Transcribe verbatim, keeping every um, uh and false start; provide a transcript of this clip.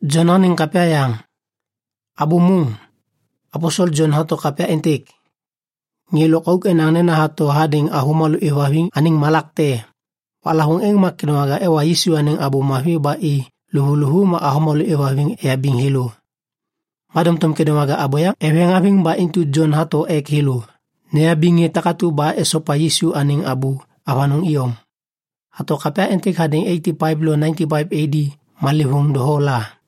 John haning kapya yang abu mung Apostol John hato kapya intik ngilok enang nena hato hading ahumalu iwawing aning malakte palahung eng makinawaga ewa Yesu aning abu mahwi ba i luhu-luhu ma ahumalu iwawing eabing hilu. Madam tom kinawaga abo yang eweng abing ba intu John hato ek hilu neabingi takatu ba esopa Yesu aning abu awanung iyom. Hato kapya intik hading eighty-five lo ninety-five A D malihung dohola.